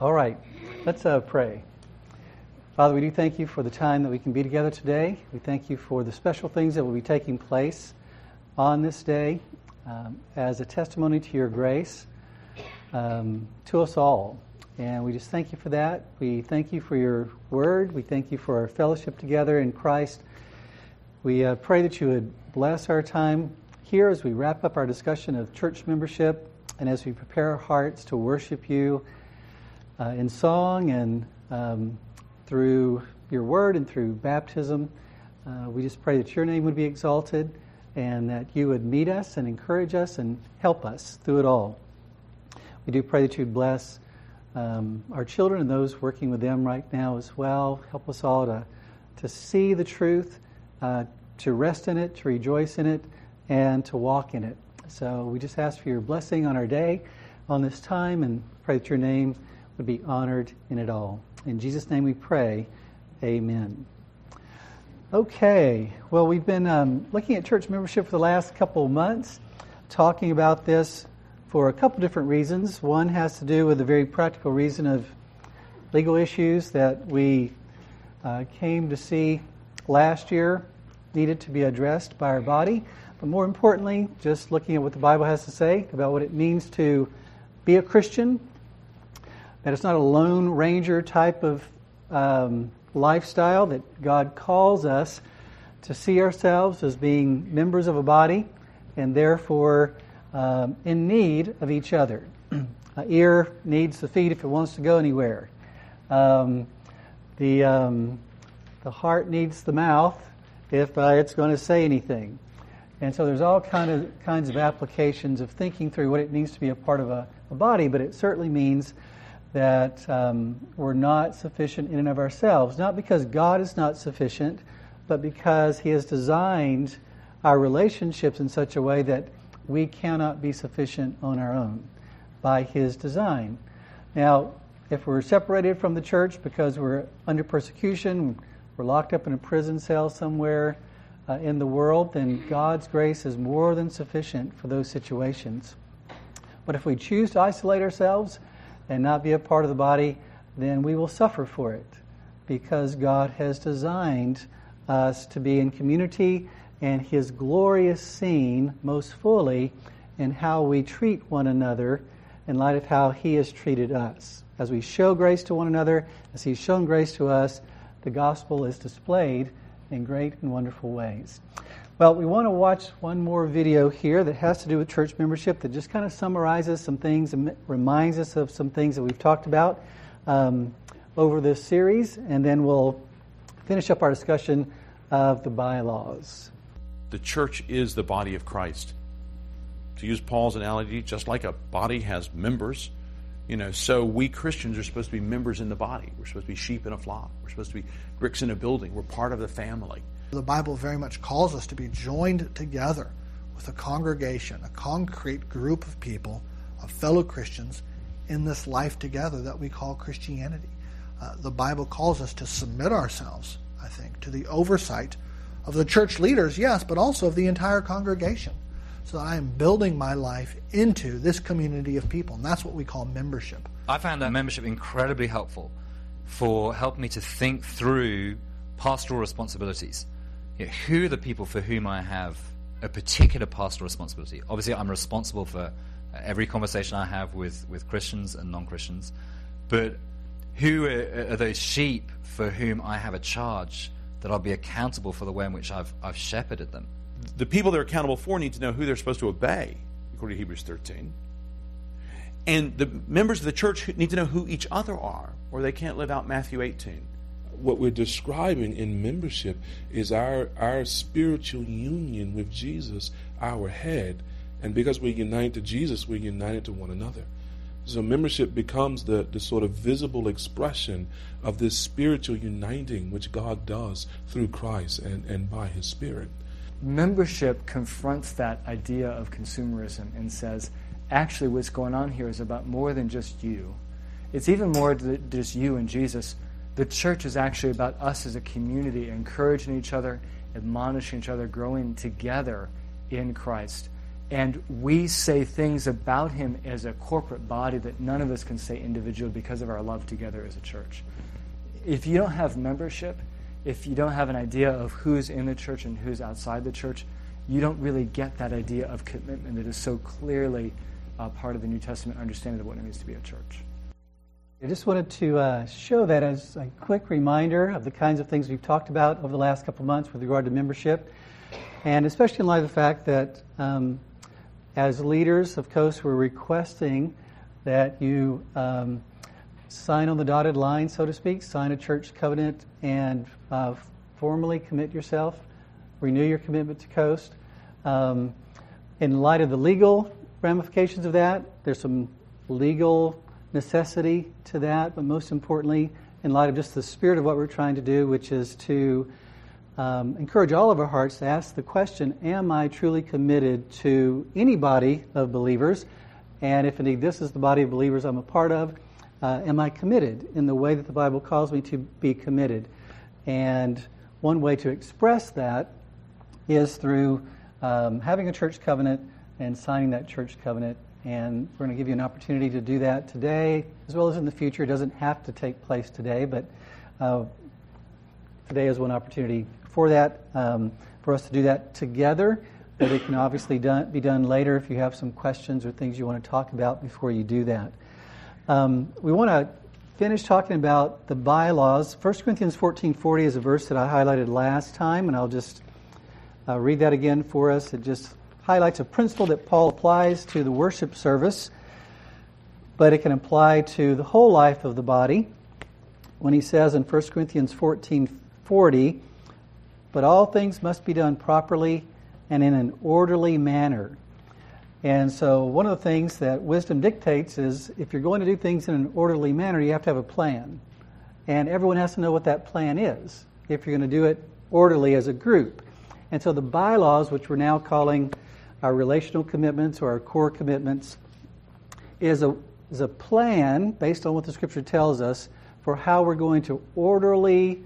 All right, let's pray. Father, we do thank you for the time that we can be together today. We thank you for the special things that will be taking place on this day as a testimony to your grace to us all. And we just thank you for that. We thank you for your word. We thank you for our fellowship together in Christ. We pray that you would bless our time here as we wrap up our discussion of church membership and as we prepare our hearts to worship you in song and through your word and through baptism. We just pray that your name would be exalted and that you would meet us and encourage us and help us through it all. We do pray that you would bless our children and those working with them right now as well. Help us all to see the truth, to rest in it, to rejoice in it, and to walk in it. So we just ask for your blessing on our day, on this time, and pray that your name would be honored in it all. In Jesus' name we pray, amen. Okay, well, we've been looking at church membership for the last couple of months, talking about this for a couple different reasons. One has to do with the very practical reason of legal issues that we came to see last year needed to be addressed by our body. But more importantly, just looking at what the Bible has to say about what it means to be a Christian, that it's not a Lone Ranger type of lifestyle, that God calls us to see ourselves as being members of a body and therefore in need of each other. An ear needs the feet if it wants to go anywhere. The heart needs the mouth if it's going to say anything. And so there's all kinds of applications of thinking through what it means to be a part of a body, but it certainly means that we're not sufficient in and of ourselves, not because God is not sufficient, but because He has designed our relationships in such a way that we cannot be sufficient on our own by His design. Now, if we're separated from the church because we're under persecution, we're locked up in a prison cell somewhere in the world, then God's grace is more than sufficient for those situations. But if we choose to isolate ourselves and not be a part of the body, then we will suffer for it, because God has designed us to be in community, and His glory is seen most fully in how we treat one another in light of how He has treated us. As we show grace to one another, as He's shown grace to us, the gospel is displayed in great and wonderful ways. Well, we want to watch one more video here that has to do with church membership that just kind of summarizes some things and reminds us of some things that we've talked about over this series, and then we'll finish up our discussion of the bylaws. The church is the body of Christ. To use Paul's analogy, just like a body has members, so we Christians are supposed to be members in the body. We're supposed to be sheep in a flock. We're supposed to be bricks in a building. We're part of the family. The Bible very much calls us to be joined together with a congregation, a concrete group of people, of fellow Christians, in this life together that we call Christianity. The Bible calls us to submit ourselves, I think, to the oversight of the church leaders, yes, but also of the entire congregation, so that I am building my life into this community of people. And that's what we call membership. I found that membership incredibly helpful for helping me to think through pastoral responsibilities. Who are the people for whom I have a particular pastoral responsibility? Obviously, I'm responsible for every conversation I have with Christians and non-Christians. But who are those sheep for whom I have a charge that I'll be accountable for the way in which I've shepherded them? The people they're accountable for need to know who they're supposed to obey, according to Hebrews 13. And the members of the church need to know who each other are, or they can't live out Matthew 18. What we're describing in membership is our spiritual union with Jesus, our head. And because we're united to Jesus, we're united to one another. So membership becomes the sort of visible expression of this spiritual uniting which God does through Christ and by His Spirit. Membership confronts that idea of consumerism and says, actually what's going on here is about more than just you. It's even more than just you and Jesus. The church is actually about us as a community, encouraging each other, admonishing each other, growing together in Christ. And we say things about him as a corporate body that none of us can say individually because of our love together as a church. If you don't have membership, if you don't have an idea of who's in the church and who's outside the church, you don't really get that idea of commitment that is so clearly part of the New Testament understanding of what it means to be a church. I just wanted to show that as a quick reminder of the kinds of things we've talked about over the last couple of months with regard to membership, and especially in light of the fact that as leaders of Coast, we're requesting that you sign on the dotted line, so to speak, sign a church covenant, and formally commit yourself, renew your commitment to Coast. In light of the legal ramifications of that, there's some legal necessity to that, but most importantly, in light of just the spirit of what we're trying to do, which is to encourage all of our hearts to ask the question, am I truly committed to any body of believers? And if indeed this is the body of believers I'm a part of, am I committed in the way that the Bible calls me to be committed? And one way to express that is through having a church covenant and signing that church covenant. And we're going to give you an opportunity to do that today as well as in the future. It doesn't have to take place today, but today is one opportunity for that, for us to do that together. But it can obviously be done later if you have some questions or things you want to talk about before you do that. We want to finish talking about the bylaws. 1 Corinthians 14:40 is a verse that I highlighted last time, and I'll just read that again for us. It just highlights a principle that Paul applies to the worship service, but it can apply to the whole life of the body when he says in 1 Corinthians 14:40, but all things must be done properly and in an orderly manner. And so one of the things that wisdom dictates is if you're going to do things in an orderly manner, you have to have a plan. And everyone has to know what that plan is if you're going to do it orderly as a group. And so the bylaws, which we're now calling our relational commitments or our core commitments, is a plan based on what the Scripture tells us for how we're going to orderly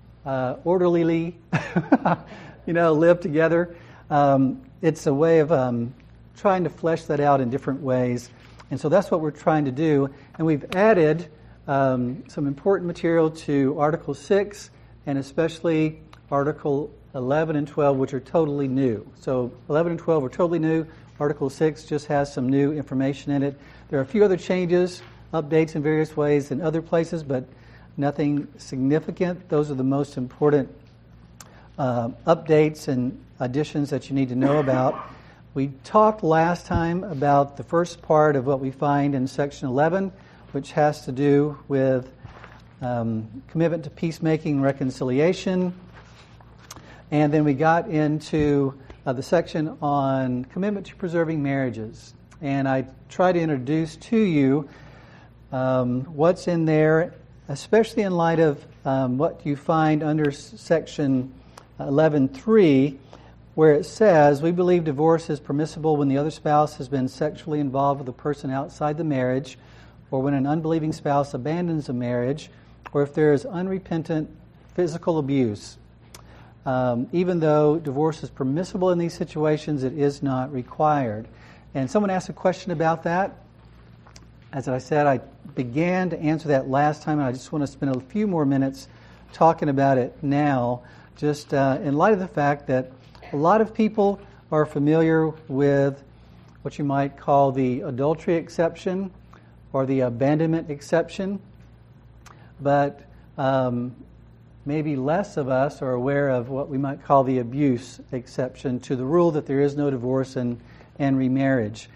live together. It's a way of trying to flesh that out in different ways. And so that's what we're trying to do. And we've added some important material to Article 6 and especially Article 11 and 12, which are totally new. So 11 and 12 are totally new. Article 6 just has some new information in it. There are a few other changes, updates in various ways in other places, but nothing significant. Those are the most important updates and additions that you need to know about. We talked last time about the first part of what we find in Section 11, which has to do with commitment to peacemaking and reconciliation. And then we got into the section on commitment to preserving marriages. And I tried to introduce to you what's in there, especially in light of what you find under Section 11.3, where it says, we believe divorce is permissible when the other spouse has been sexually involved with a person outside the marriage, or when an unbelieving spouse abandons a marriage, or if there is unrepentant physical abuse. Even though divorce is permissible in these situations, it is not required. And someone asked a question about that. As I said, I began to answer that last time, and I just want to spend a few more minutes talking about it now, just in light of the fact that a lot of people are familiar with what you might call the adultery exception or the abandonment exception, but maybe less of us are aware of what we might call the abuse exception to the rule that there is no divorce and remarriage.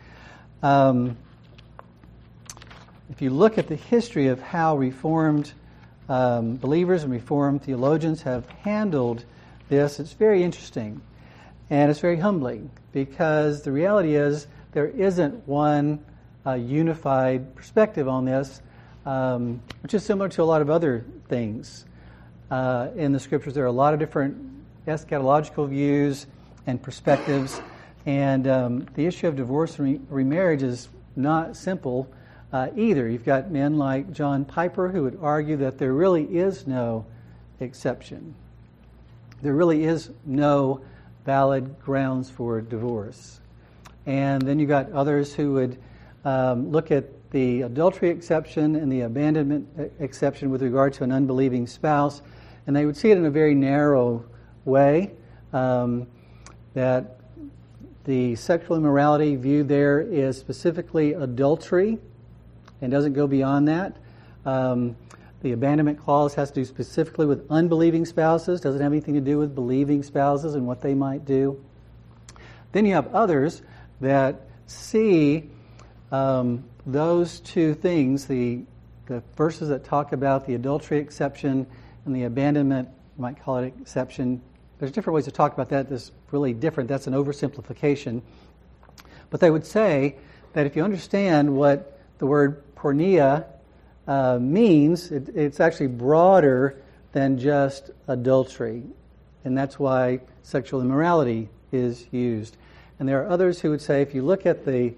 If you look at the history of how Reformed believers and Reformed theologians have handled this, it's very interesting. And it's very humbling because the reality is there isn't one unified perspective on this, which is similar to a lot of other things. In the Scriptures, there are a lot of different eschatological views and perspectives, and the issue of divorce and remarriage is not simple either. You've got men like John Piper who would argue that there really is no exception. There really is no valid grounds for divorce. And then you got others who would look at the adultery exception and the abandonment exception with regard to an unbelieving spouse, and they would see it in a very narrow way, that the sexual immorality viewed there is specifically adultery and doesn't go beyond that. The abandonment clause has to do specifically with unbelieving spouses, doesn't have anything to do with believing spouses and what they might do. Then you have others that see those two things, the verses that talk about the adultery exception and the abandonment, you might call it exception. There's different ways to talk about that. That's really different. That's an oversimplification. But they would say that if you understand what the word porneia means, it's actually broader than just adultery. And that's why sexual immorality is used. And there are others who would say, if you look at the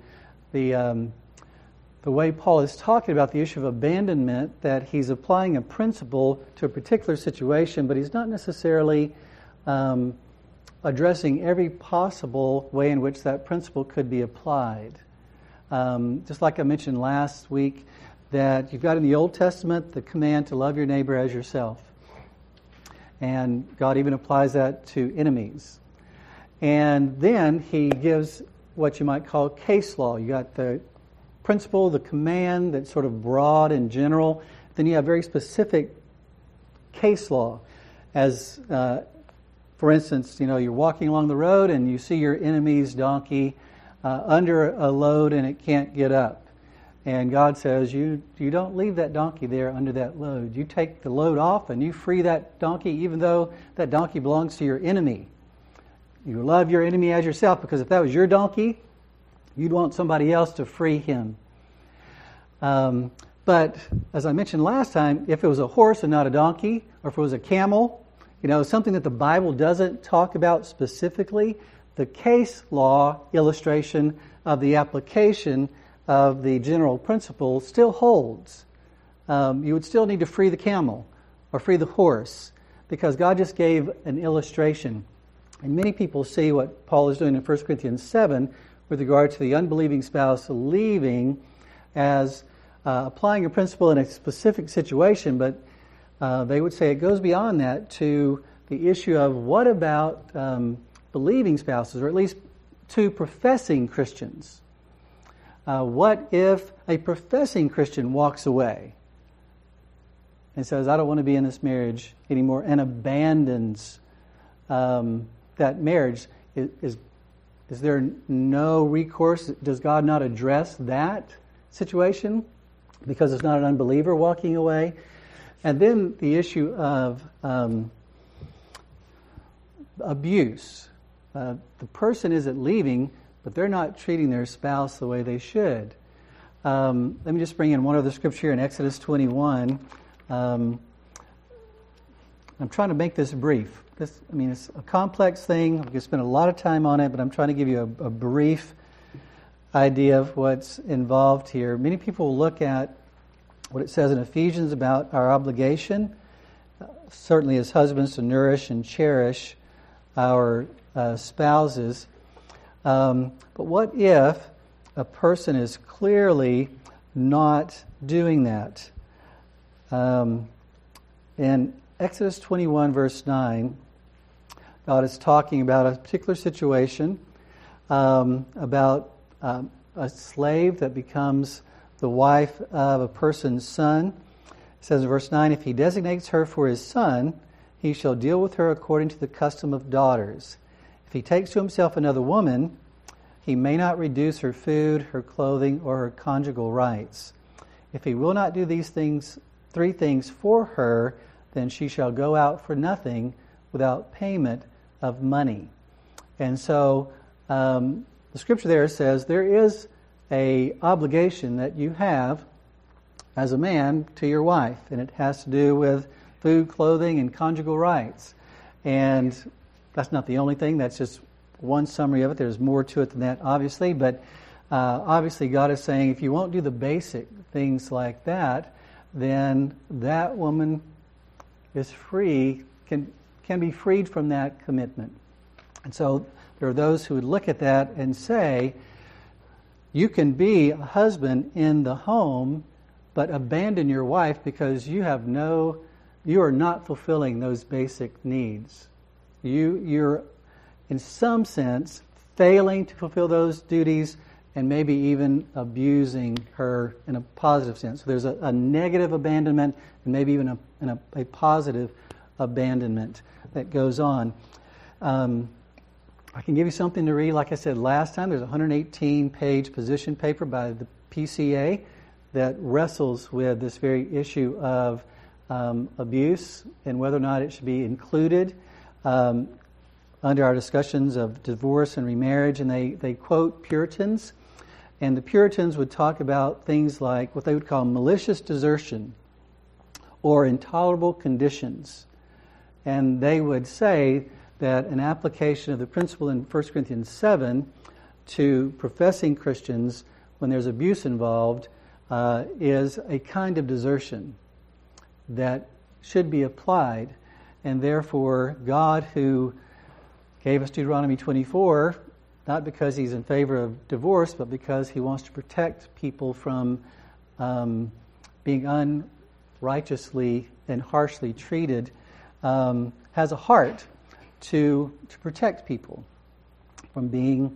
way Paul is talking about the issue of abandonment, that he's applying a principle to a particular situation, but he's not necessarily addressing every possible way in which that principle could be applied. Just like I mentioned last week, that you've got in the Old Testament the command to love your neighbor as yourself. And God even applies that to enemies. And then he gives what you might call case law. You got the principle, the command that's sort of broad and general. Then you have very specific case law. As, for instance, you're walking along the road and you see your enemy's donkey under a load and it can't get up. And God says, you don't leave that donkey there under that load. You take the load off and you free that donkey, even though that donkey belongs to your enemy. You love your enemy as yourself, because if that was your donkey, you'd want somebody else to free him. But as I mentioned last time, if it was a horse and not a donkey, or if it was a camel, something that the Bible doesn't talk about specifically, the case law illustration of the application of the general principle still holds. You would still need to free the camel or free the horse, because God just gave an illustration. And many people see what Paul is doing in 1 Corinthians 7 with regard to the unbelieving spouse leaving as applying a principle in a specific situation, but they would say it goes beyond that to the issue of what about believing spouses, or at least to professing Christians. What if a professing Christian walks away and says, I don't want to be in this marriage anymore, and abandons that marriage? Is there no recourse? Does God not address that situation because it's not an unbeliever walking away? And then the issue of abuse. The person isn't leaving, but they're not treating their spouse the way they should. Let me just bring in one other scripture here in Exodus 21. I'm trying to make this brief. It's a complex thing. I'm going to spend a lot of time on it, but I'm trying to give you a brief idea of what's involved here. Many people will look at what it says in Ephesians about our obligation, certainly as husbands, to nourish and cherish our spouses. But what if a person is clearly not doing that? In Exodus 21, verse 9, God is talking about a particular situation, about a slave that becomes the wife of a person's son. It says in verse 9, if he designates her for his son, he shall deal with her according to the custom of daughters. If he takes to himself another woman, he may not reduce her food, her clothing, or her conjugal rights. If he will not do these three things for her, then she shall go out for nothing without payment of money. And so the scripture there says there is an obligation that you have as a man to your wife, and it has to do with food, clothing, and conjugal rights. And that's not the only thing. That's just one summary of it. There's more to it than that, obviously. But obviously God is saying if you won't do the basic things like that, then that woman is free, can be freed from that commitment. And so there are those who would look at that and say, You can be a husband in the home, but abandon your wife because you are not fulfilling those basic needs. You're, in some sense, failing to fulfill those duties and maybe even abusing her in a positive sense. So there's a negative abandonment and maybe even a positive abandonment that goes on. I can give you something to read. Like I said last time, there's a 118-page position paper by the PCA that wrestles with this very issue of abuse and whether or not it should be included under our discussions of divorce and remarriage. And they quote Puritans. And the Puritans would talk about things like what they would call malicious desertion or intolerable conditions. And they would say that an application of the principle in 1 Corinthians 7 to professing Christians when there's abuse involved is a kind of desertion that should be applied. And therefore, God, who gave us Deuteronomy 24, not because he's in favor of divorce, but because he wants to protect people from being unrighteously and harshly treated, has a heart to protect people from being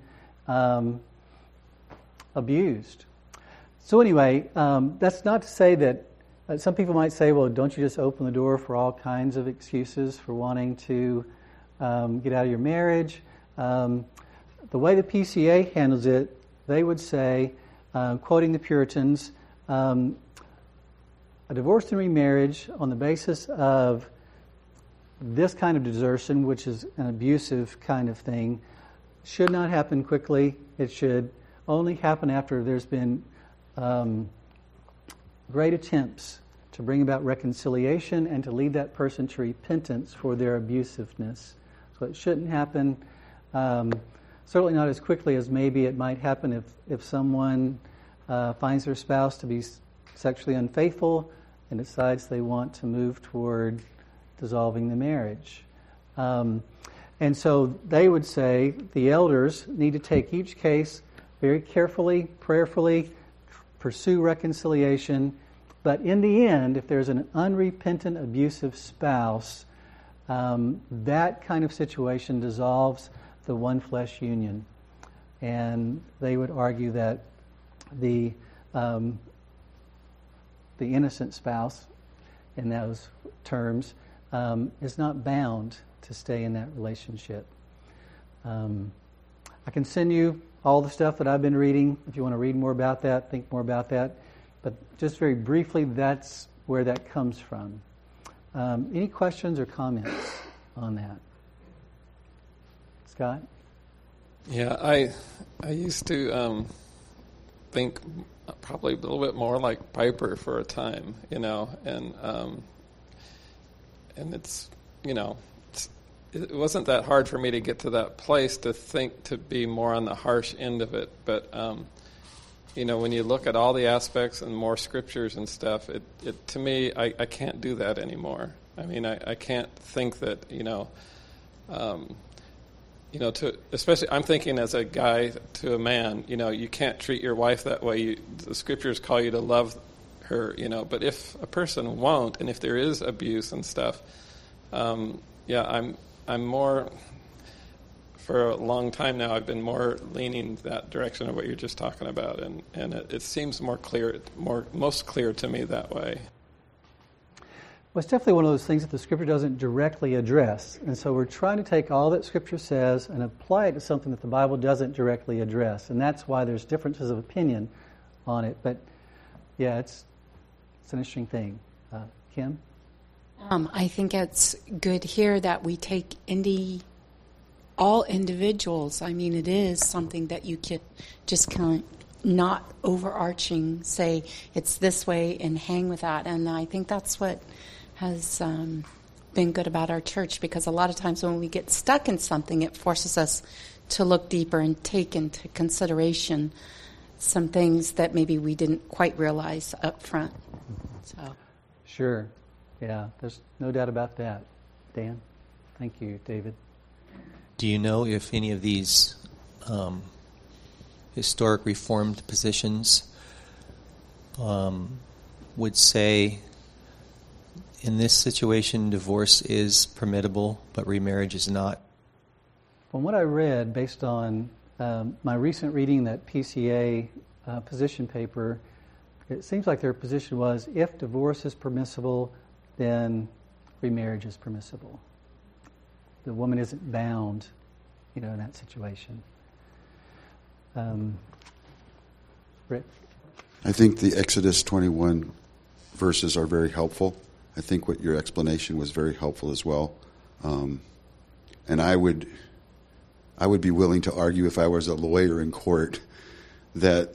abused. So anyway, that's not to say that some people might say, well, don't you just open the door for all kinds of excuses for wanting to get out of your marriage? The way the PCA handles it, they would say, quoting the Puritans, a divorce and remarriage on the basis of this kind of desertion, which is an abusive kind of thing, should not happen quickly. It should only happen after there's been great attempts to bring about reconciliation and to lead that person to repentance for their abusiveness. So it shouldn't happen, certainly not as quickly as maybe it might happen if someone finds their spouse to be sexually unfaithful and decides they want to move toward dissolving the marriage. And so they would say the elders need to take each case very carefully, prayerfully, pursue reconciliation. But in the end, if there's an unrepentant, abusive spouse, that kind of situation dissolves the one flesh union. And they would argue that the innocent spouse, in those terms, is not bound to stay in that relationship. I can send you all the stuff that I've been reading if you want to read more about that, think more about that. But just very briefly, that's where that comes from. Any questions or comments on that? Scott? Yeah, I used to think probably a little bit more like Piper for a time, and it's, it wasn't that hard for me to get to that place to think to be more on the harsh end of it. But, when you look at all the aspects and more scriptures and stuff, it to me, I can't do that anymore. I mean, I can't think that, especially I'm thinking as a guy to a man, you can't treat your wife that way. The scriptures call you to love her, but if a person won't, and if there is abuse and stuff, I'm more, for a long time now, I've been more leaning that direction of what you're just talking about, and it seems most clear to me that way. Well, it's definitely one of those things that the Scripture doesn't directly address. And so we're trying to take all that Scripture says and apply it to something that the Bible doesn't directly address. And that's why there's differences of opinion on it. But, yeah, it's an interesting thing. Kim? I think it's good here that we take all individuals. I mean, it is something that you can just kind of not overarching say it's this way and hang with that. And I think that's what has been good about our church, because a lot of times when we get stuck in something, it forces us to look deeper and take into consideration some things that maybe we didn't quite realize up front. So. Sure. Yeah, there's no doubt about that. Dan? Thank you, David. Do you know if any of these historic Reformed positions would say in this situation divorce is permittable, but remarriage is not. From what I read, based on my recent reading that PCA position paper, it seems like their position was if divorce is permissible, then remarriage is permissible. The woman isn't bound, in that situation. Rick? I think the Exodus 21 verses are very helpful. I think what your explanation was very helpful as well. And I would be willing to argue if I was a lawyer in court that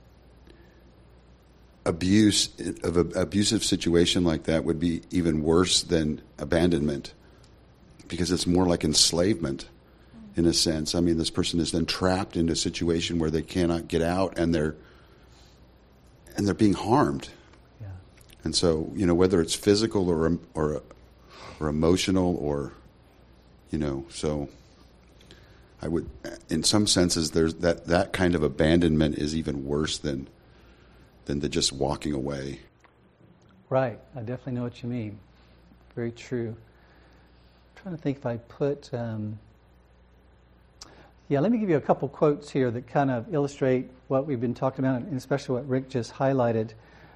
abusive situation like that would be even worse than abandonment, because it's more like enslavement in a sense. I mean, this person is then trapped in a situation where they cannot get out, and they're being harmed. Yeah. And so, whether it's physical or emotional, or so I would, in some senses, there's that kind of abandonment is even worse than the just walking away. Right. I definitely know what you mean. Very true. I'm trying to think if I put... let me give you a couple quotes here that kind of illustrate what we've been talking about, and especially what Rick just highlighted.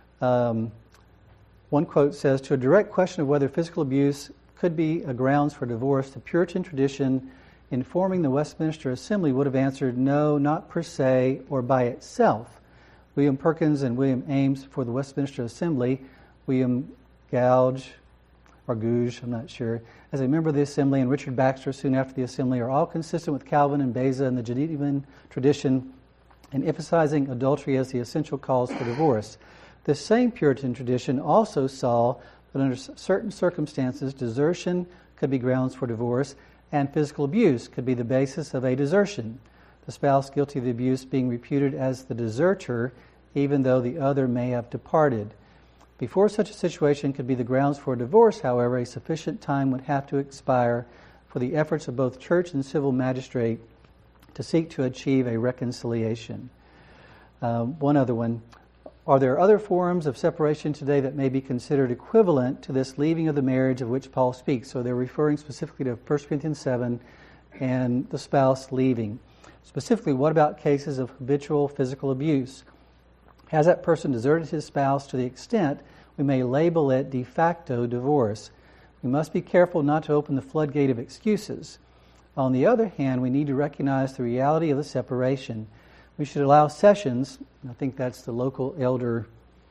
One quote says, "To a direct question of whether physical abuse could be a grounds for divorce, the Puritan tradition informing the Westminster Assembly would have answered, no, not per se or by itself. William Perkins and William Ames for the Westminster Assembly, William Gouge, I'm not sure, as a member of the Assembly, and Richard Baxter soon after the Assembly, are all consistent with Calvin and Beza and the Genevan tradition in emphasizing adultery as the essential cause for divorce. This same Puritan tradition also saw that under certain circumstances, desertion could be grounds for divorce, and physical abuse could be the basis of a desertion, the spouse guilty of the abuse being reputed as the deserter, even though the other may have departed. Before such a situation could be the grounds for divorce, however, a sufficient time would have to expire for the efforts of both church and civil magistrate to seek to achieve a reconciliation." One other one. "Are there other forms of separation today that may be considered equivalent to this leaving of the marriage of which Paul speaks?" So they're referring specifically to 1 Corinthians 7 and the spouse leaving. Specifically, what about cases of habitual physical abuse? Has that person deserted his spouse to the extent we may label it de facto divorce? We must be careful not to open the floodgate of excuses. On the other hand, we need to recognize the reality of the separation. We should allow sessions, I think that's the local elder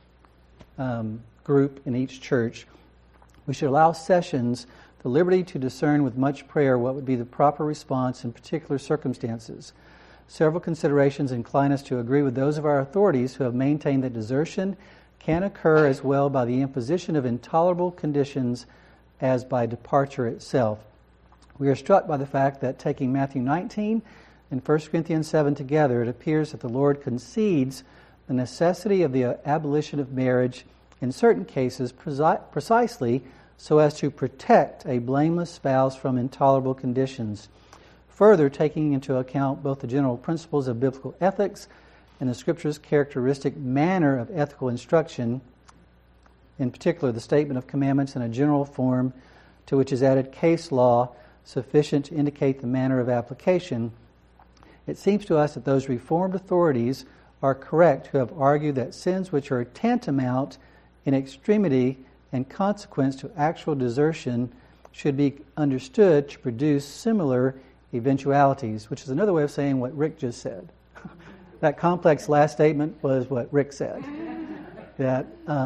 group in each church, we should allow sessions the liberty to discern with much prayer what would be the proper response in particular circumstances. Several considerations incline us to agree with those of our authorities who have maintained that desertion can occur as well by the imposition of intolerable conditions as by departure itself. We are struck by the fact that taking Matthew 19 and 1 Corinthians 7 together, it appears that the Lord concedes the necessity of the abolition of marriage in certain cases precisely so as to protect a blameless spouse from intolerable conditions. Further, taking into account both the general principles of biblical ethics and the Scripture's characteristic manner of ethical instruction, in particular the statement of commandments in a general form to which is added case law sufficient to indicate the manner of application, it seems to us that those Reformed authorities are correct who have argued that sins which are tantamount in extremity and consequence to actual desertion should be understood to produce similar eventualities, which is another way of saying what Rick just said. That complex last statement was what Rick said. That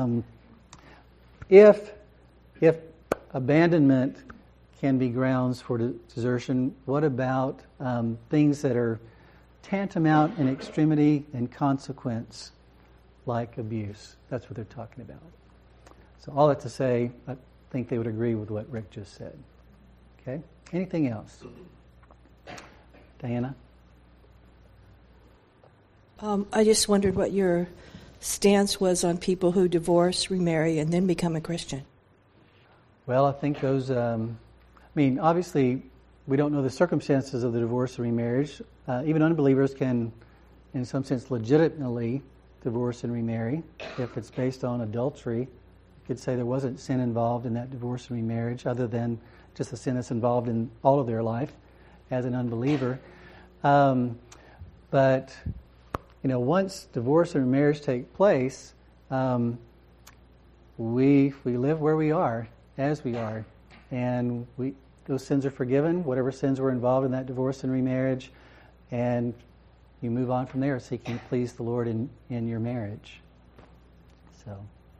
if abandonment can be grounds for desertion, what about things that are tantamount in extremity and consequence, like abuse? That's what they're talking about. So all that to say, I think they would agree with what Rick just said. Okay? Anything else? Diana? I just wondered what your stance was on people who divorce, remarry, and then become a Christian. Well, I think those, obviously, we don't know the circumstances of the divorce or remarriage. Even unbelievers can in some sense, legitimately divorce and remarry. If it's based on adultery, you could say there wasn't sin involved in that divorce and remarriage other than just the sin that's involved in all of their life as an unbeliever. But, once divorce and remarriage take place, we live where we are, as we are. And those sins are forgiven, whatever sins were involved in that divorce and remarriage, and you move on from there, seeking to please the Lord in your marriage. So,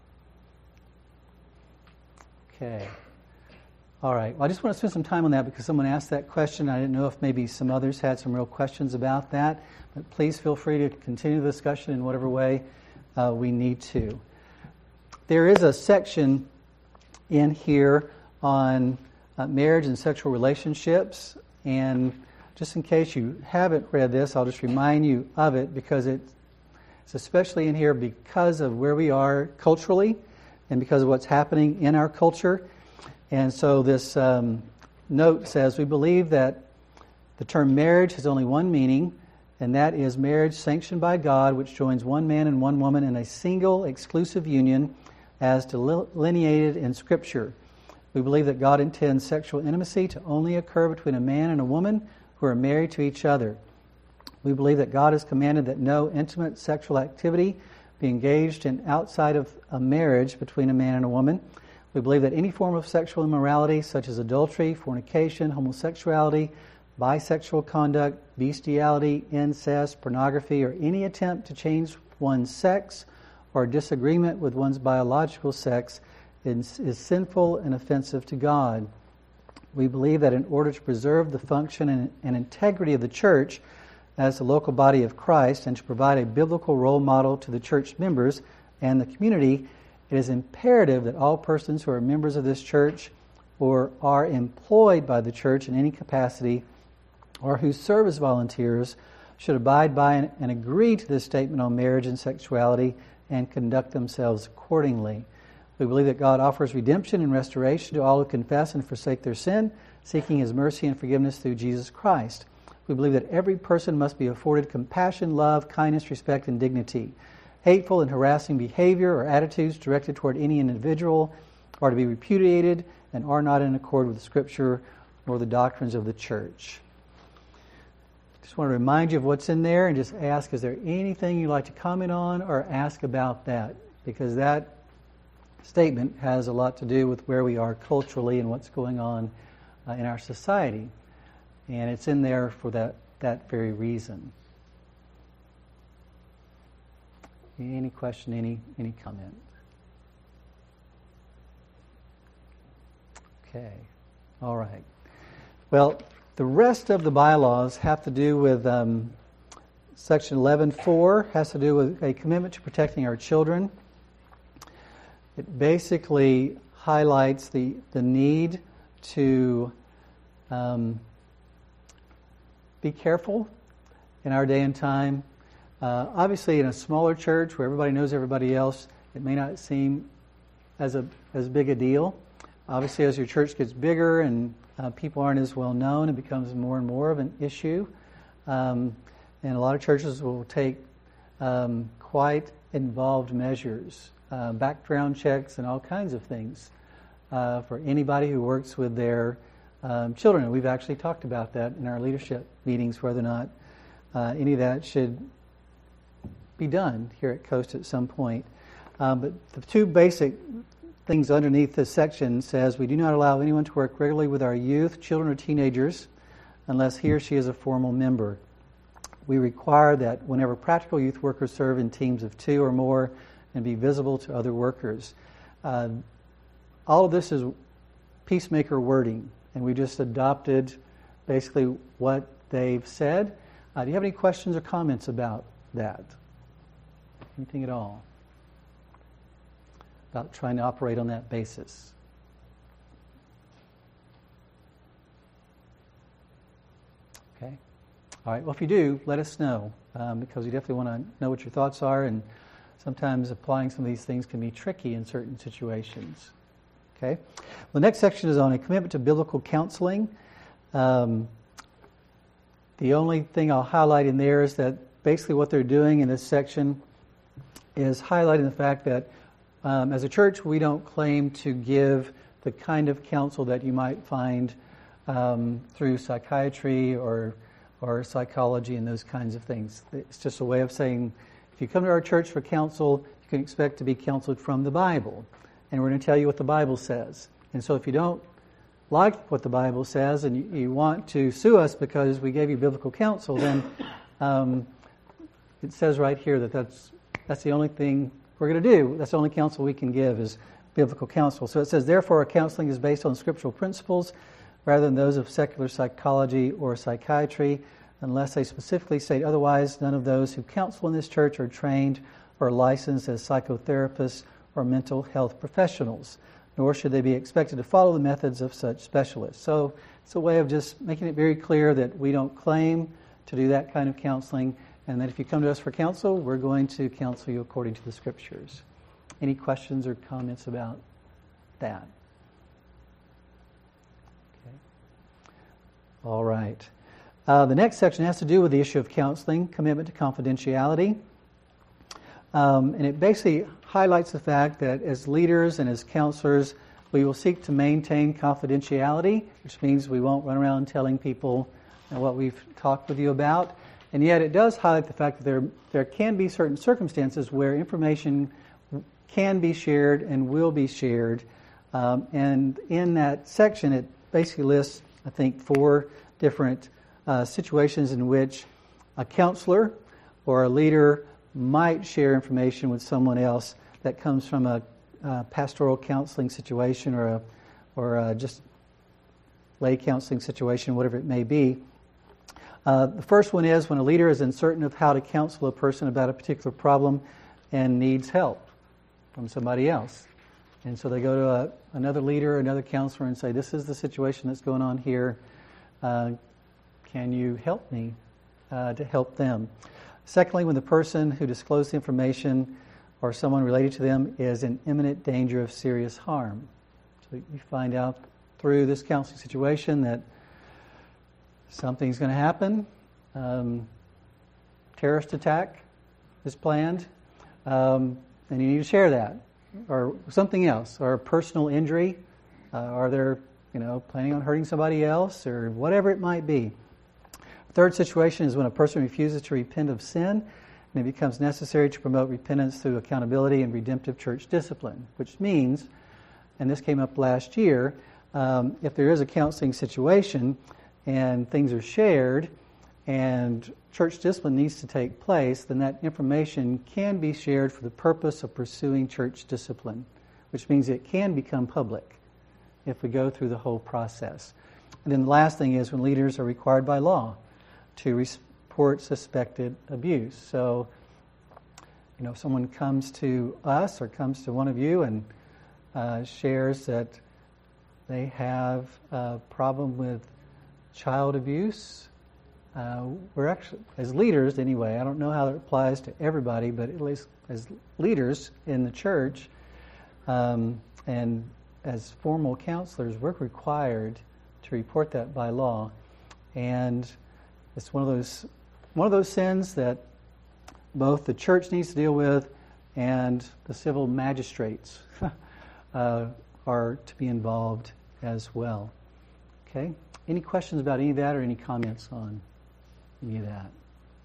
okay. All right. Well, I just want to spend some time on that because someone asked that question. I didn't know if maybe some others had some real questions about that. But please feel free to continue the discussion in whatever way we need to. There is a section in here on marriage and sexual relationships. And just in case you haven't read this, I'll just remind you of it because it's especially in here because of where we are culturally and because of what's happening in our culture. And so this note says, we believe that the term marriage has only one meaning, and that is marriage sanctioned by God, which joins one man and one woman in a single exclusive union as delineated in Scripture. We believe that God intends sexual intimacy to only occur between a man and a woman who are married to each other. We believe that God has commanded that no intimate sexual activity be engaged in outside of a marriage between a man and a woman. We believe that any form of sexual immorality, such as adultery, fornication, homosexuality, bisexual conduct, bestiality, incest, pornography, or any attempt to change one's sex or disagreement with one's biological sex is sinful and offensive to God. We believe that in order to preserve the function and integrity of the church as the local body of Christ and to provide a biblical role model to the church members and the community, it is imperative that all persons who are members of this church or are employed by the church in any capacity or who serve as volunteers should abide by and agree to this statement on marriage and sexuality and conduct themselves accordingly. We believe that God offers redemption and restoration to all who confess and forsake their sin, seeking His mercy and forgiveness through Jesus Christ. We believe that every person must be afforded compassion, love, kindness, respect, and dignity. Hateful and harassing behavior or attitudes directed toward any individual are to be repudiated and are not in accord with Scripture nor the doctrines of the church. Just want to remind you of what's in there and just ask, is there anything you'd like to comment on or ask about that? Because that statement has a lot to do with where we are culturally and what's going on in our society. And it's in there for that very reason. Any question, any comment? Okay. All right. Well, the rest of the bylaws have to do with Section 11.4 has to do with a commitment to protecting our children. It basically highlights the need to be careful in our day and time. Obviously, in a smaller church where everybody knows everybody else, it may not seem as big a deal. Obviously, as your church gets bigger and people aren't as well known, it becomes more and more of an issue. And a lot of churches will take quite involved measures, background checks and all kinds of things for anybody who works with their children. And we've actually talked about that in our leadership meetings, whether or not any of that should be done here at Coast at some point. But the two basic things underneath this section says we do not allow anyone to work regularly with our youth, children, or teenagers unless he or she is a formal member. We require that whenever practical, youth workers serve in teams of 2 or more and be visible to other workers. All of this is peacemaker wording, and we just adopted basically what they've said. Do you have any questions or comments about that? Anything at all? About trying to operate on that basis? Okay. All right. Well, if you do, let us know because we definitely want to know what your thoughts are, and sometimes applying some of these things can be tricky in certain situations. Okay. Well, the next section is on a commitment to biblical counseling. The only thing I'll highlight in there is that basically what they're doing in this section is highlighting the fact that as a church, we don't claim to give the kind of counsel that you might find through psychiatry or psychology and those kinds of things. It's just a way of saying, if you come to our church for counsel, you can expect to be counseled from the Bible. And we're going to tell you what the Bible says. And so if you don't like what the Bible says and you want to sue us because we gave you biblical counsel, then it says right here that that's the only thing we're going to do. That's the only counsel we can give is biblical counsel. So it says, therefore, our counseling is based on scriptural principles rather than those of secular psychology or psychiatry. Unless they specifically state otherwise, none of those who counsel in this church are trained or licensed as psychotherapists or mental health professionals, nor should they be expected to follow the methods of such specialists. So it's a way of just making it very clear that we don't claim to do that kind of counseling, and that if you come to us for counsel, we're going to counsel you according to the Scriptures. Any questions or comments about that? Okay. All right. The next section has to do with the issue of counseling, commitment to confidentiality. And it basically highlights the fact that as leaders and as counselors, we will seek to maintain confidentiality, which means we won't run around telling people what we've talked with you about. And yet it does highlight the fact that there can be certain circumstances where information can be shared and will be shared. And in that section, it basically lists, I think, 4 different situations in which a counselor or a leader might share information with someone else that comes from a pastoral counseling situation or just lay counseling situation, whatever it may be. The first one is when a leader is uncertain of how to counsel a person about a particular problem and needs help from somebody else. And so they go to another leader, another counselor, and say, this is the situation that's going on here. Can you help me to help them? Secondly, when the person who disclosed the information or someone related to them is in imminent danger of serious harm. So you find out through this counseling situation that something's going to happen. Terrorist attack is planned, and you need to share that. Or something else, or a personal injury. Are they planning on hurting somebody else, or whatever it might be. Third situation is when a person refuses to repent of sin, and it becomes necessary to promote repentance through accountability and redemptive church discipline, which means, and this came up last year, if there is a counseling situation and things are shared and church discipline needs to take place, then that information can be shared for the purpose of pursuing church discipline, which means it can become public if we go through the whole process. And then the last thing is when leaders are required by law to report suspected abuse. So, if someone comes to us or comes to one of you and shares that they have a problem with child abuse, we're actually, as leaders anyway, I don't know how that applies to everybody, but at least as leaders in the church and as formal counselors, we're required to report that by law. And it's one of those sins that both the church needs to deal with and the civil magistrates are to be involved as well. Okay? Any questions about any of that or any comments on any of that?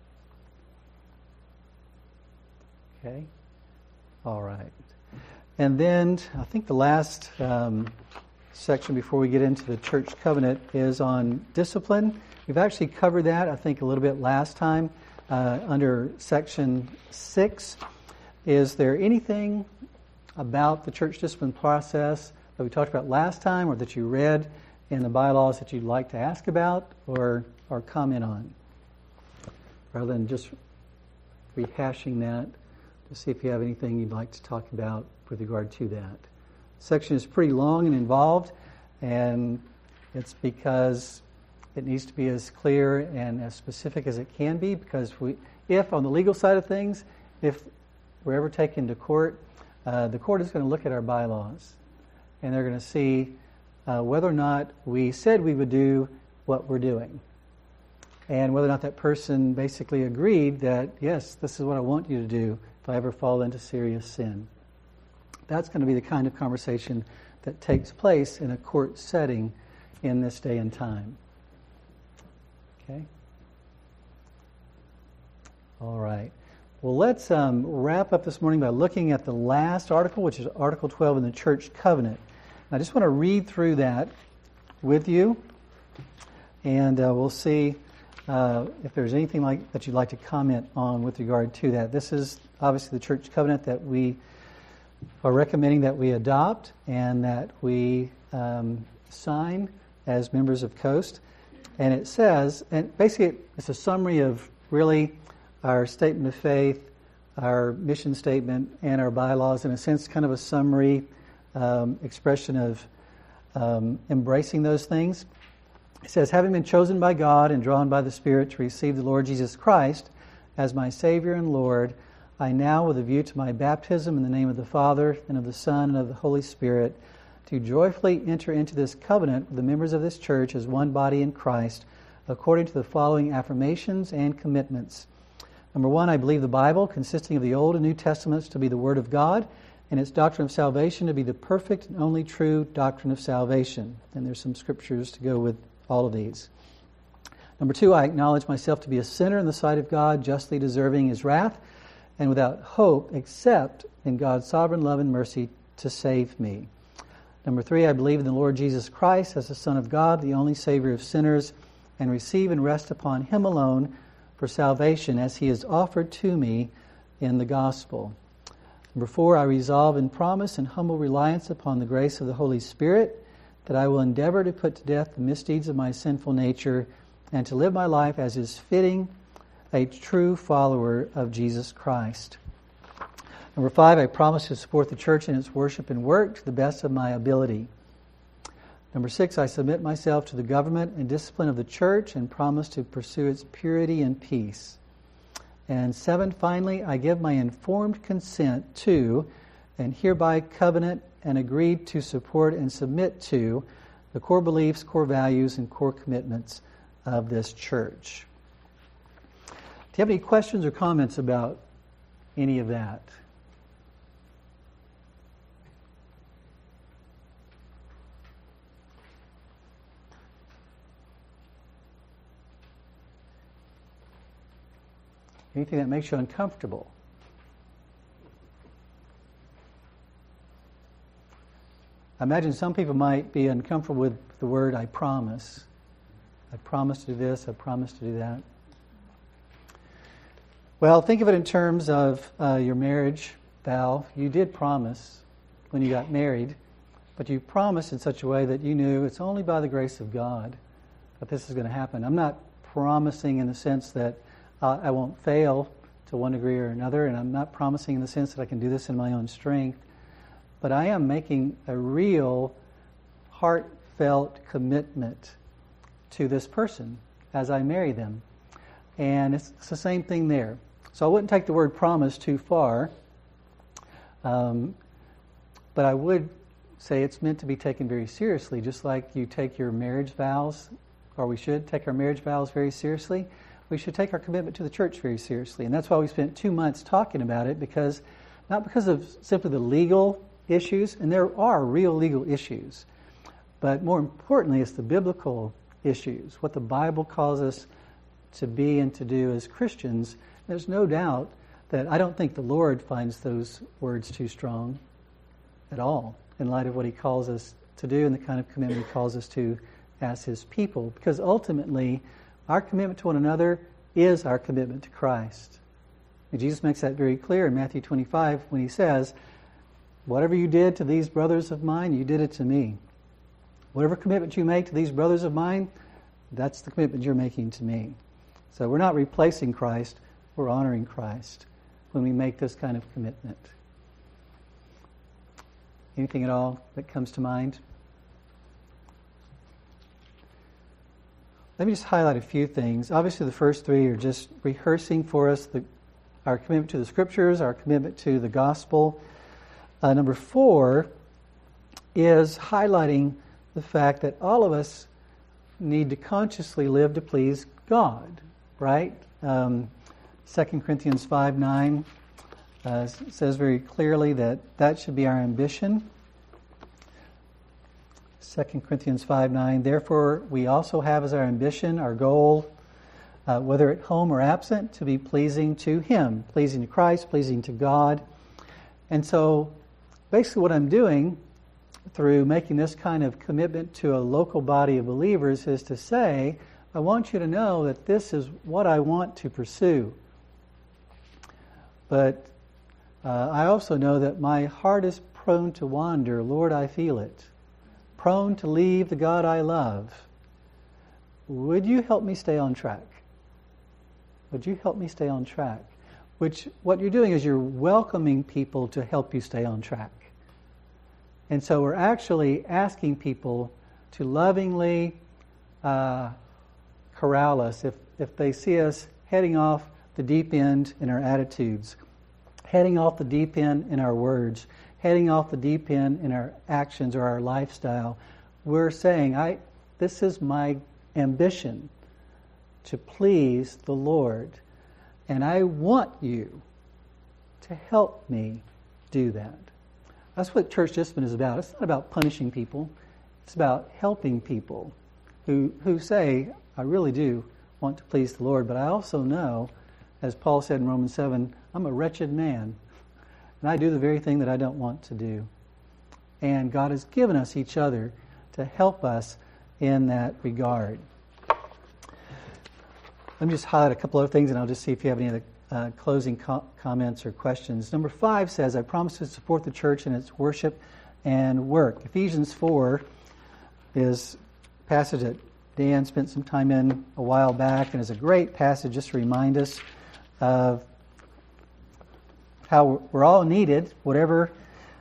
Okay? All right. And then I think the last section before we get into the church covenant is on discipline. We've actually covered that, I think, a little bit last time under section 6. Is there anything about the church discipline process that we talked about last time or that you read in the bylaws that you'd like to ask about or comment on? Rather than just rehashing that, to see if you have anything you'd like to talk about with regard to that. The section is pretty long and involved, and it's because it needs to be as clear and as specific as it can be, because if on the legal side of things, if we're ever taken to court, the court is going to look at our bylaws, and they're going to see whether or not we said we would do what we're doing. and whether or not that person basically agreed that, yes, this is what I want you to do if I ever fall into serious sin. That's going to be the kind of conversation that takes place in a court setting in this day and time. Okay? All right. Well, let's wrap up this morning by looking at the last article, which is Article 12 in the Church Covenant. And I just want to read through that with you, and we'll see if there's anything that you'd like to comment on with regard to that. This is obviously the Church Covenant that we are recommending that we adopt and that we sign as members of Coast. And it says, and basically it's a summary of really our statement of faith, our mission statement, and our bylaws, in a sense, kind of a summary expression of embracing those things. It says, having been chosen by God and drawn by the Spirit to receive the Lord Jesus Christ as my Savior and Lord, I now, with a view to my baptism in the name of the Father, and of the Son, and of the Holy Spirit, do joyfully enter into this covenant with the members of this church as one body in Christ, according to the following affirmations and commitments. Number one, I believe the Bible, consisting of the Old and New Testaments, to be the Word of God, and its doctrine of salvation to be the perfect and only true doctrine of salvation. And there's some scriptures to go with all of these. Number two, I acknowledge myself to be a sinner in the sight of God, justly deserving His wrath, and without hope except in God's sovereign love and mercy to save me. Number three, I believe in the Lord Jesus Christ as the Son of God, the only Savior of sinners, and receive and rest upon Him alone for salvation as He is offered to me in the gospel. Number four, I resolve and promise in humble reliance upon the grace of the Holy Spirit that I will endeavor to put to death the misdeeds of my sinful nature and to live my life as is fitting a true follower of Jesus Christ. Number five, I promise to support the church in its worship and work to the best of my ability. Number six, I submit myself to the government and discipline of the church and promise to pursue its purity and peace. And seven, finally, I give my informed consent to, and hereby covenant and agreed to support and submit to, the core beliefs, core values, and core commitments of this church. Do you have any questions or comments about any of that? Anything that makes you uncomfortable? I imagine some people might be uncomfortable with the word I promise. I promise to do this, I promise to do that. Well, think of it in terms of your marriage vow. You did promise when you got married, but you promised in such a way that you knew it's only by the grace of God that this is going to happen. I'm not promising in the sense that I won't fail to one degree or another, and I'm not promising in the sense that I can do this in my own strength, but I am making a real heartfelt commitment to this person as I marry them. And it's the same thing there. So I wouldn't take the word promise too far, but I would say it's meant to be taken very seriously, just like you take your marriage vows, or we should take our marriage vows very seriously. We should take our commitment to the church very seriously. And that's why we spent 2 months talking about it, because not because of simply the legal issues, and there are real legal issues, but more importantly, it's the biblical issues, what the Bible calls us to be and to do as Christians. There's no doubt that I don't think the Lord finds those words too strong at all in light of what He calls us to do and the kind of commitment He calls us to as His people, because ultimately our commitment to one another is our commitment to Christ. And Jesus makes that very clear in Matthew 25 when He says, whatever you did to these brothers of mine, you did it to me. Whatever commitment you make to these brothers of mine, that's the commitment you're making to me. So we're not replacing Christ, we're honoring Christ when we make this kind of commitment. Anything at all that comes to mind? Let me just highlight a few things. Obviously, the first three are just rehearsing for us our commitment to the Scriptures, our commitment to the gospel. Number 4 is highlighting the fact that all of us need to consciously live to please God, right? 2 Corinthians 5:9 says very clearly that should be our ambition. 2 Corinthians 5:9, therefore we also have as our ambition, our goal, whether at home or absent, to be pleasing to Him, pleasing to Christ, pleasing to God. And so basically what I'm doing through making this kind of commitment to a local body of believers is to say, I want you to know that this is what I want to pursue. But I also know that my heart is prone to wander. Lord, I feel it. Prone to leave the God I love. Would you help me stay on track? Would you help me stay on track? Which, what you're doing is you're welcoming people to help you stay on track. And so we're actually asking people to lovingly corral us if they see us heading off the deep end in our attitudes, heading off the deep end in our words, heading off the deep end in our actions or our lifestyle. We're saying, this is my ambition to please the Lord, and I want you to help me do that. That's what church discipline is about. It's not about punishing people. It's about helping people who say, I really do want to please the Lord, but I also know, as Paul said in Romans 7, I'm a wretched man, and I do the very thing that I don't want to do. And God has given us each other to help us in that regard. Let me just highlight a couple other things, and I'll just see if you have any other closing comments or questions. Number 5 says, I promise to support the church in its worship and work. Ephesians 4 is a passage that Dan spent some time in a while back, and is a great passage just to remind us of how we're all needed, whatever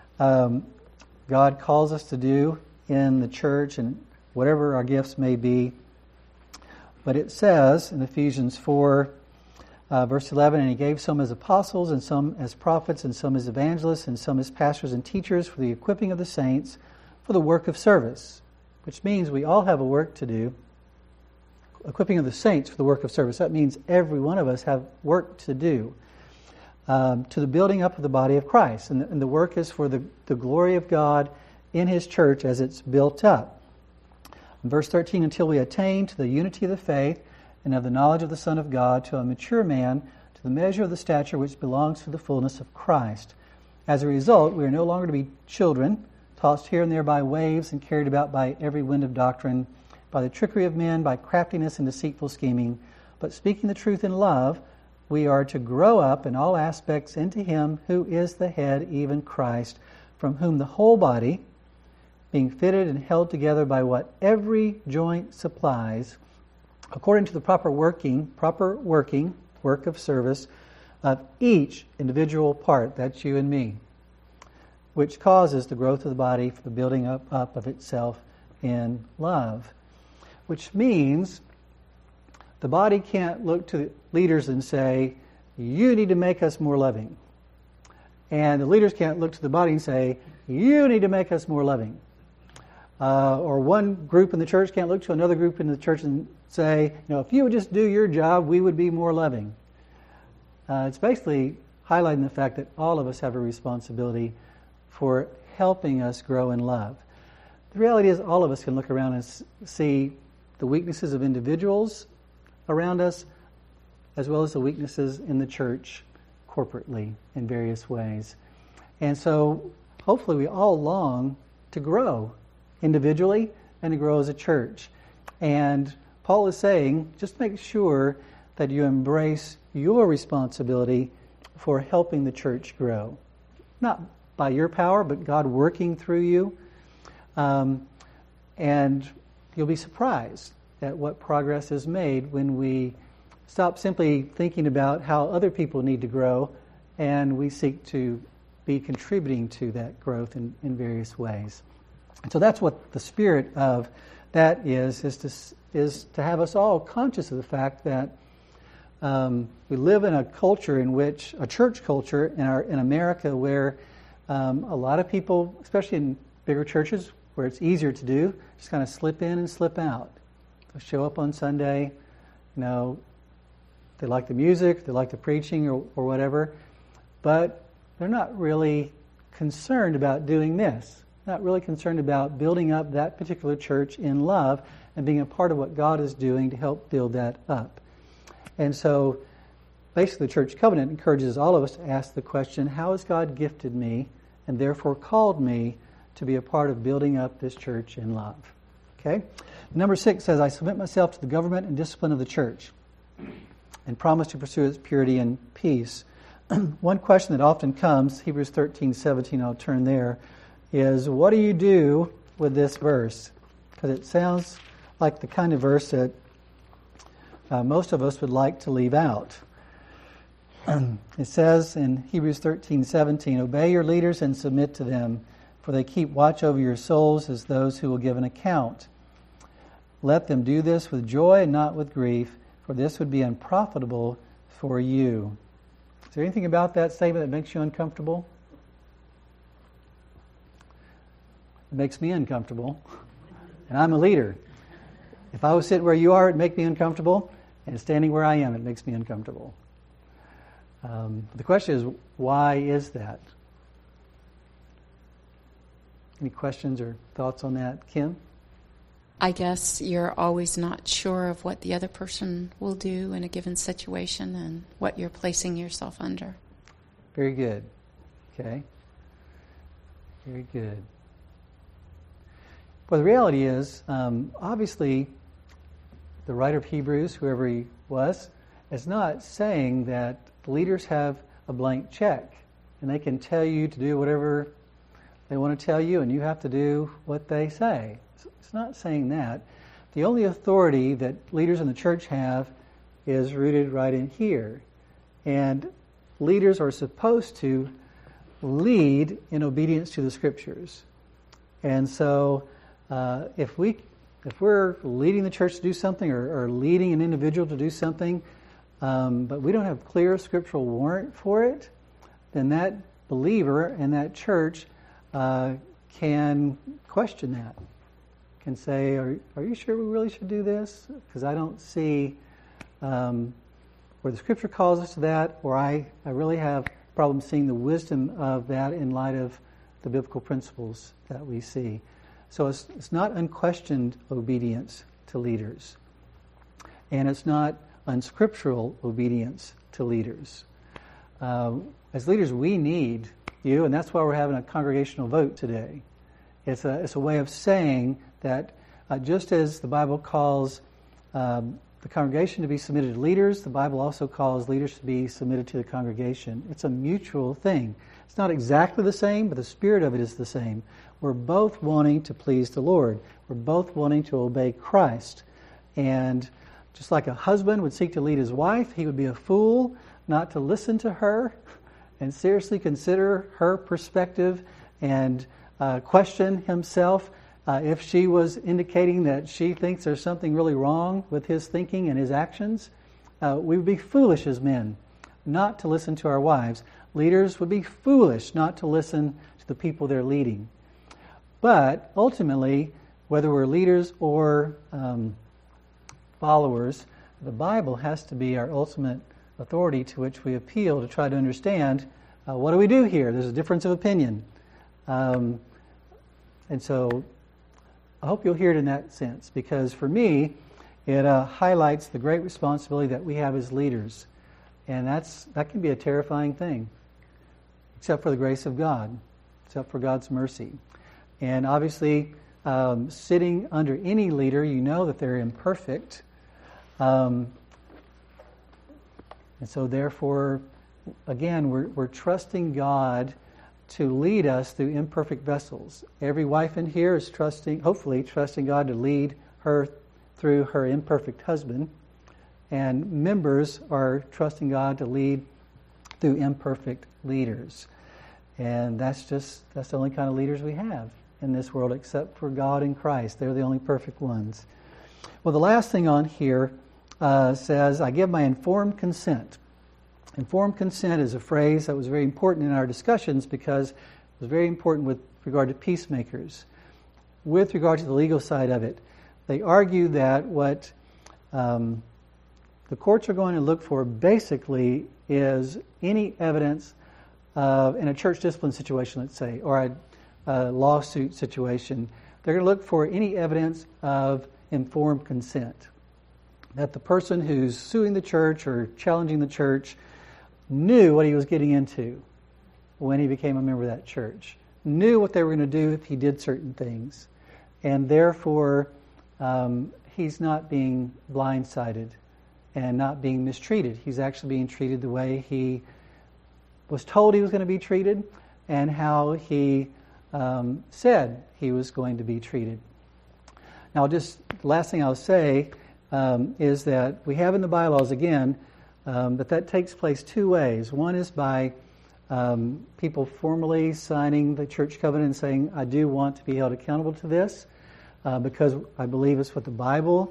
God calls us to do in the church and whatever our gifts may be. But it says in Ephesians 4, verse 11, and He gave some as apostles, and some as prophets, and some as evangelists, and some as pastors and teachers for the equipping of the saints, for the work of service, which means we all have a work to do. Equipping of the saints for the work of service. That means every one of us have work to do. To the building up of the body of Christ. And the work is for the glory of God in His church as it's built up. In verse 13, until we attain to the unity of the faith and of the knowledge of the Son of God, to a mature man, to the measure of the stature which belongs to the fullness of Christ. As a result, we are no longer to be children, tossed here and there by waves and carried about by every wind of doctrine, by the trickery of men, by craftiness and deceitful scheming, but speaking the truth in love, we are to grow up in all aspects into Him who is the head, even Christ, from whom the whole body, being fitted and held together by what every joint supplies, according to the proper working, work of service of each individual part, that's you and me, which causes the growth of the body for the building up of itself in love. Which means the body can't look to leaders and say, you need to make us more loving. And the leaders can't look to the body and say, you need to make us more loving. Or one group in the church can't look to another group in the church and say, if you would just do your job, we would be more loving. It's basically highlighting the fact that all of us have a responsibility for helping us grow in love. The reality is all of us can look around and see the weaknesses of individuals around us, as well as the weaknesses in the church corporately in various ways. And so hopefully we all long to grow individually and to grow as a church. And Paul is saying, just make sure that you embrace your responsibility for helping the church grow. Not by your power, but God working through you. And you'll be surprised at what progress is made when we stop simply thinking about how other people need to grow and we seek to be contributing to that growth in various ways. And so that's what the spirit of that is to have us all conscious of the fact that we live in a culture in which, a church culture in America where a lot of people, especially in bigger churches where it's easier to do, just kind of slip in and slip out. show up on Sunday, they like the music, they like the preaching or whatever, but they're not really concerned about doing this, not really concerned about building up that particular church in love and being a part of what God is doing to help build that up. And so basically the church covenant encourages all of us to ask the question, how has God gifted me and therefore called me to be a part of building up this church in love? Okay? Number 6 says, I submit myself to the government and discipline of the church and promise to pursue its purity and peace. One question that often comes, Hebrews 13:17, I'll turn there, is what do you do with this verse? Because it sounds like the kind of verse that most of us would like to leave out. It says in Hebrews 13:17, obey your leaders and submit to them, for they keep watch over your souls as those who will give an account. Let them do this with joy and not with grief, for this would be unprofitable for you. Is there anything about that statement that makes you uncomfortable? It makes me uncomfortable. And I'm a leader. If I was sitting where you are, it'd make me uncomfortable. And standing where I am, it makes me uncomfortable. The question is, why is that? Any questions or thoughts on that, Kim? I guess you're always not sure of what the other person will do in a given situation and what you're placing yourself under. Very good. Okay. Very good. Well, the reality is, obviously, the writer of Hebrews, whoever he was, is not saying that leaders have a blank check and they can tell you to do whatever they want to tell you and you have to do what they say. It's not saying that. The only authority that leaders in the church have is rooted right in here. And leaders are supposed to lead in obedience to the Scriptures. And so if we're leading the church to do something or leading an individual to do something, but we don't have clear scriptural warrant for it, then that believer and that church can question that. Can say, are you sure we really should do this? Because I don't see where the Scripture calls us to that, or I really have problems seeing the wisdom of that in light of the biblical principles that we see. So it's not unquestioned obedience to leaders. And it's not unscriptural obedience to leaders. As leaders, we need you, and that's why we're having a congregational vote today. It's a way of saying that just as the Bible calls the congregation to be submitted to leaders, the Bible also calls leaders to be submitted to the congregation. It's a mutual thing. It's not exactly the same, but the spirit of it is the same. We're both wanting to please the Lord. We're both wanting to obey Christ. And just like a husband would seek to lead his wife, he would be a fool not to listen to her and seriously consider her perspective and question himself if she was indicating that she thinks there's something really wrong with his thinking and his actions. We would be foolish as men not to listen to our wives. Leaders would be foolish not to listen to the people they're leading. But ultimately, whether we're leaders or followers, the Bible has to be our ultimate authority to which we appeal to try to understand what do we do here? There's a difference of opinion. And so I hope you'll hear it in that sense, because for me, it highlights the great responsibility that we have as leaders. And that can be a terrifying thing, except for the grace of God, except for God's mercy. And obviously, sitting under any leader, you know that they're imperfect. And so therefore, again, we're trusting God to lead us through imperfect vessels. Every wife in here is hopefully trusting God to lead her through her imperfect husband. And members are trusting God to lead through imperfect leaders. And that's the only kind of leaders we have in this world, except for God and Christ. They're the only perfect ones. Well, the last thing on here says, I give my informed consent. Informed consent is a phrase that was very important in our discussions because it was very important with regard to peacemakers. With regard to the legal side of it, They argue that what the courts are going to look for basically is any evidence in a church discipline situation, let's say, or a lawsuit situation. They're going to look for any evidence of informed consent. That the person who's suing the church or challenging the church knew what he was getting into when he became a member of that church, knew what they were going to do if he did certain things, and therefore he's not being blindsided and not being mistreated. He's actually being treated the way he was told he was going to be treated and how he said he was going to be treated. Now, just the last thing I'll say is that we have in the bylaws, again, that takes place two ways. One is by people formally signing the church covenant and saying, I do want to be held accountable to this because I believe it's what the Bible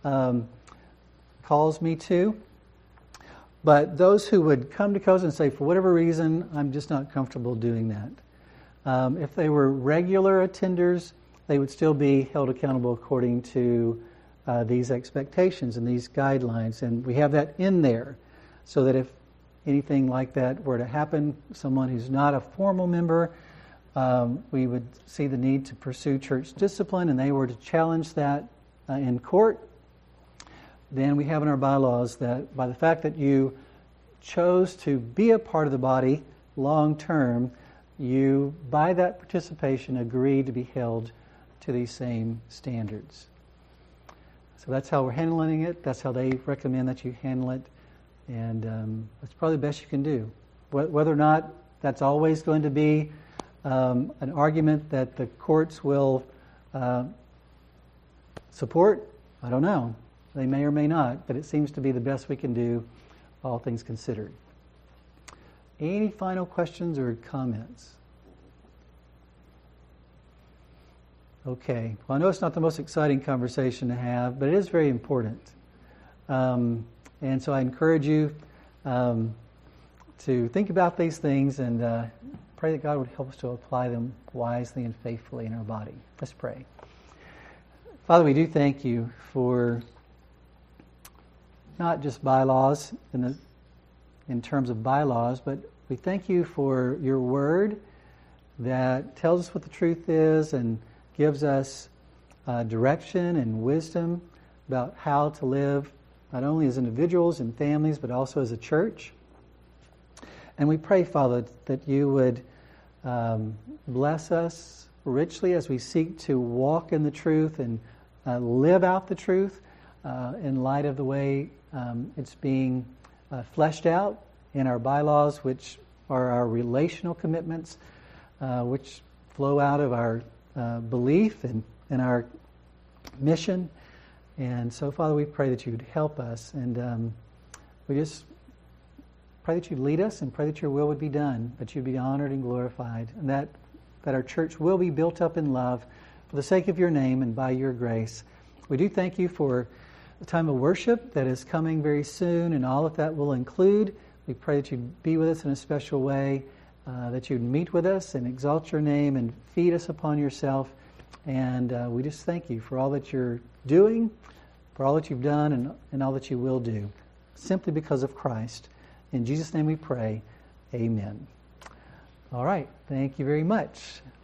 calls me to. But those who would come to COSA and say, for whatever reason, I'm just not comfortable doing that. If they were regular attenders, they would still be held accountable according to these expectations and these guidelines. And we have that in there so that if anything like that were to happen, someone who's not a formal member, we would see the need to pursue church discipline and they were to challenge that in court. Then we have in our bylaws that by the fact that you chose to be a part of the body long term, you, by that participation, agreed to be held to these same standards. So that's how we're handling it. That's how they recommend that you handle it. And that's probably the best you can do. Whether or not that's always going to be an argument that the courts will support, I don't know. They may or may not, but it seems to be the best we can do, all things considered. Any final questions or comments? Okay. Well, I know it's not the most exciting conversation to have, but it is very important. And so I encourage you to think about these things and pray that God would help us to apply them wisely and faithfully in our body. Let's pray. Father, we do thank you for not just bylaws in terms of bylaws, but we thank you for your word that tells us what the truth is and gives us direction and wisdom about how to live, not only as individuals and families, but also as a church. And we pray, Father, that you would bless us richly as we seek to walk in the truth and live out the truth in light of the way it's being fleshed out in our bylaws, which are our relational commitments, which flow out of our belief and our mission. And so, Father, we pray that you would help us. And we just pray that you'd lead us and pray that your will would be done, that you'd be honored and glorified, and that our church will be built up in love for the sake of your name and by your grace. We do thank you for the time of worship that is coming very soon and all that will include. We pray that you'd be with us in a special way, that you'd meet with us and exalt your name and feed us upon yourself. And we just thank you for all that you're doing, for all that you've done, and all that you will do, simply because of Christ. In Jesus' name we pray, amen. All right, thank you very much.